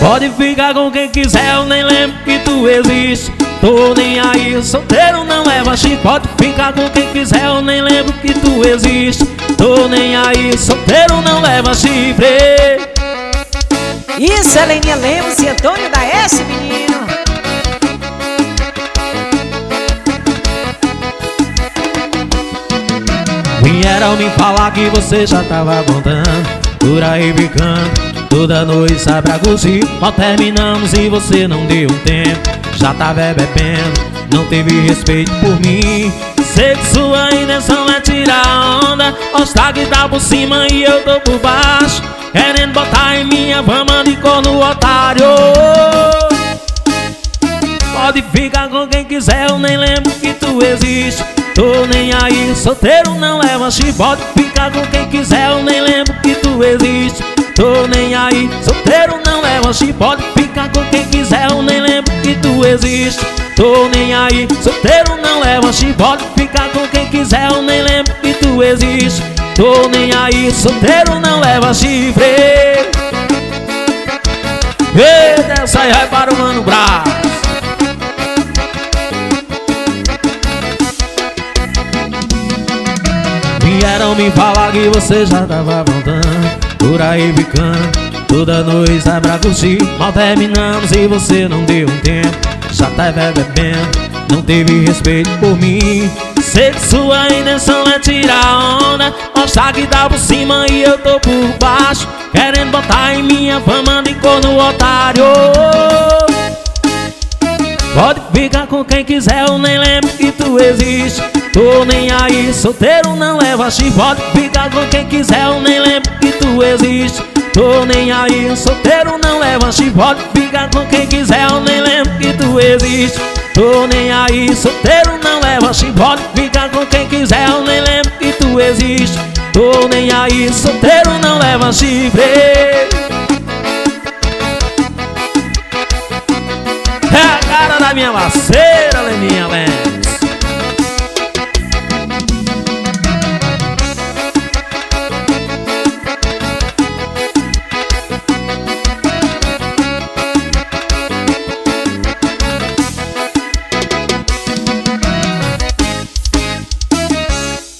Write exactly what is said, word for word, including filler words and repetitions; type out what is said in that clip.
Pode ficar com quem quiser, eu nem lembro que tu existe. Tô nem aí, solteiro não leva chifre. Pode ficar com quem quiser, eu nem lembro que tu existe. Tô nem aí, solteiro não leva chifre. Isso, Heleninha Lemos e Antônio da S, menino. Vieram me falar que você já tava contando, por aí ficando, toda noite sai pra curtir. Mal terminamos e você não deu um tempo, já tava bebendo, não teve respeito por mim. Sei que sua intenção é tirar onda, mostrar que tá por cima e eu tô por baixo, querendo botar em minha fama de corno otário. Pode ficar com quem quiser, eu nem lembro que tu existe. Tô nem aí, solteiro não leva chifre. Pode ficar com quem quiser, eu nem lembro que tu existe. Tô nem aí, solteiro não leva chifre. Pode ficar com quem quiser, eu nem lembro que tu existe. Tô nem aí, solteiro não leva chifre. Pode ficar com quem quiser, eu nem lembro que tu existe. Tô nem aí, solteiro não leva chifre. Eita, essa aí vai para o Mano Brás. Vieram me falar que você já tava voltando, por aí ficando, toda noite sai pra curtir. Mal terminamos e você não deu um tempo, já tá bebendo, não teve respeito por mim. Sei que sua intenção é tirar onda, mostrar que tá por cima e eu tô por baixo, querendo botar em minha fama de corno otário. Pode ficar com quem quiser, eu nem lembro que tu existe. Tô nem aí, solteiro não leva chifre. Pode ficar com quem quiser, eu nem lembro que tu existe. Tô nem aí, solteiro não leva chifre. Pode ficar com quem quiser, eu nem lembro que tu existe. Tô nem aí, solteiro não leva chifre. Pode ficar com quem quiser, eu nem lembro que tu existe. Tô nem aí, solteiro não leva chifre. É a cara da minha parceira, Leninha Lemos.